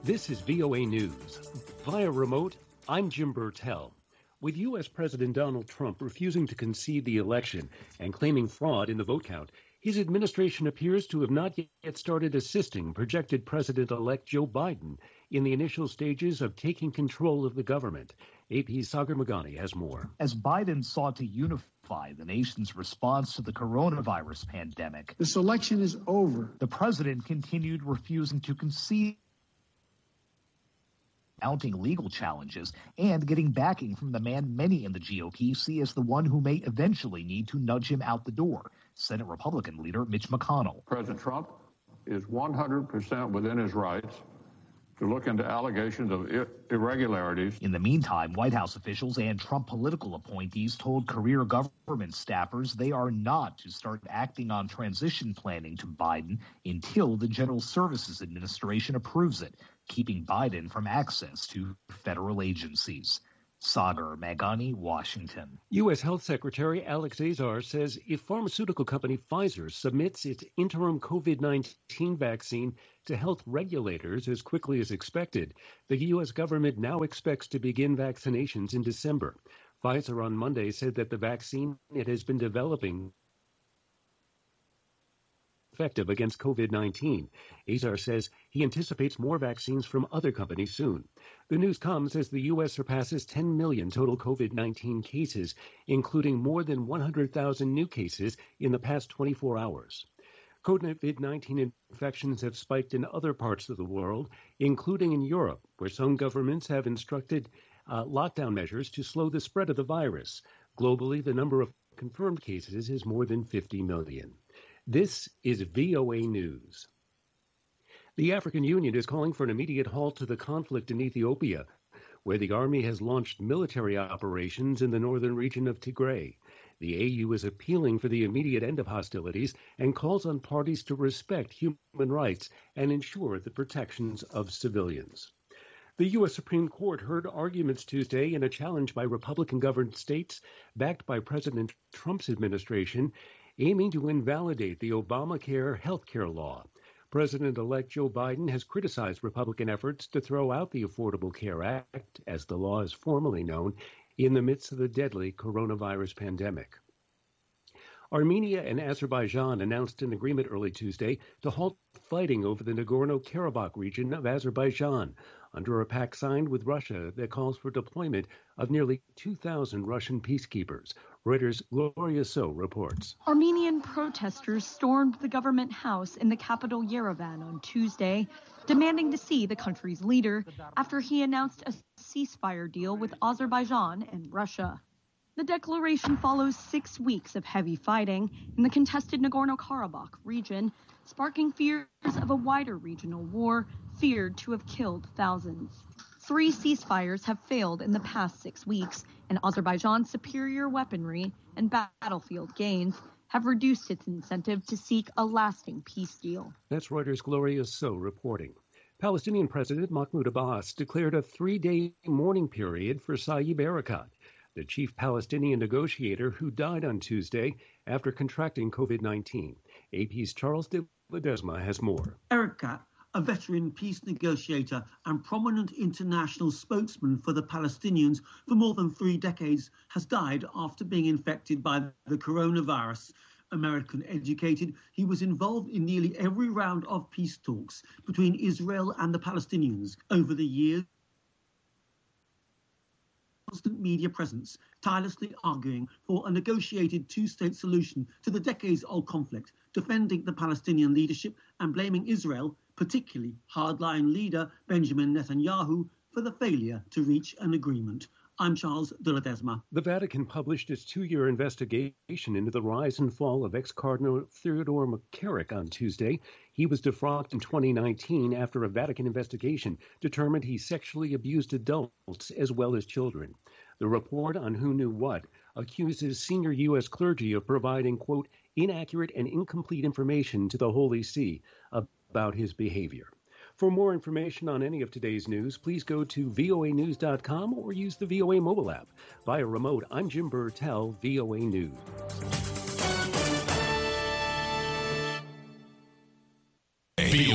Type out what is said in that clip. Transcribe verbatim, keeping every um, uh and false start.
This is V O A News. Via remote, I'm Jim Burtell. With U S. President Donald Trump refusing to concede the election and claiming fraud in the vote count, his administration appears to have not yet started assisting projected President-elect Joe Biden in the initial stages of taking control of the government. A P's Sagar Meghani has more. As Biden sought to unify the nation's response to the coronavirus pandemic, this election is over. The president continued refusing to concede, mounting legal challenges and getting backing from the man many in the G O P see as the one who may eventually need to nudge him out the door, Senate Republican leader Mitch McConnell. President Trump is one hundred percent within his rights to look into allegations of ir- irregularities. In the meantime, White House officials and Trump political appointees told career government staffers they are not to start acting on transition planning to Biden until the General Services Administration approves it, keeping Biden from access to federal agencies. Sagar Meghani, Washington. U S. Health Secretary Alex Azar says if pharmaceutical company Pfizer submits its interim COVID nineteen vaccine to health regulators as quickly as expected, the U S government now expects to begin vaccinations in December. Pfizer on Monday said that the vaccine it has been developing effective against COVID nineteen. Azar says he anticipates more vaccines from other companies soon. The news comes as the U S surpasses ten million total COVID nineteen cases, including more than one hundred thousand new cases in the past twenty-four hours. COVID nineteen infections have spiked in other parts of the world, including in Europe, where some governments have instructed uh, lockdown measures to slow the spread of the virus. Globally, the number of confirmed cases is more than fifty million. This is V O A News. The African Union is calling for an immediate halt to the conflict in Ethiopia, where the army has launched military operations in the northern region of Tigray. The A U is appealing for the immediate end of hostilities and calls on parties to respect human rights and ensure the protections of civilians. The U S. Supreme Court heard arguments Tuesday in a challenge by Republican-governed states backed by President Trump's administration aiming to invalidate the Obamacare health care law. President-elect Joe Biden has criticized Republican efforts to throw out the Affordable Care Act, as the law is formally known, in the midst of the deadly coronavirus pandemic. Armenia and Azerbaijan announced an agreement early Tuesday to halt fighting over the Nagorno-Karabakh region of Azerbaijan, under a pact signed with Russia that calls for deployment of nearly two thousand Russian peacekeepers. Reuters' Gloria So reports. Armenian protesters stormed the government house in the capital Yerevan on Tuesday, demanding to see the country's leader after he announced a ceasefire deal with Azerbaijan and Russia. The declaration follows six weeks of heavy fighting in the contested Nagorno-Karabakh region, sparking fears of a wider regional war feared to have killed thousands. Three ceasefires have failed in the past six weeks, and Azerbaijan's superior weaponry and battlefield gains have reduced its incentive to seek a lasting peace deal. That's Reuters' Gloria So reporting. Palestinian President Mahmoud Abbas declared a three-day mourning period for Saeb Erekat, the chief Palestinian negotiator who died on Tuesday after contracting COVID nineteen. A P's Charles de Ledesma has more. Erekat, a veteran peace negotiator and prominent international spokesman for the Palestinians for more than three decades, has died after being infected by the coronavirus. American educated, he was involved in nearly every round of peace talks between Israel and the Palestinians. Over the years, constant media presence, tirelessly arguing for a negotiated two-state solution to the decades-old conflict, defending the Palestinian leadership and blaming Israel, particularly hardline leader Benjamin Netanyahu, for the failure to reach an agreement. I'm Charles de Ledesma. The Vatican published its two-year investigation into the rise and fall of ex-Cardinal Theodore McCarrick on Tuesday. He was defrocked in twenty nineteen after a Vatican investigation determined he sexually abused adults as well as children. The report on Who Knew What accuses senior U S clergy of providing, quote, inaccurate and incomplete information to the Holy See about his behavior. For more information on any of today's news, please go to V O A news dot com or use the V O A mobile app. Via remote, I'm Jim Burtell, V O A News.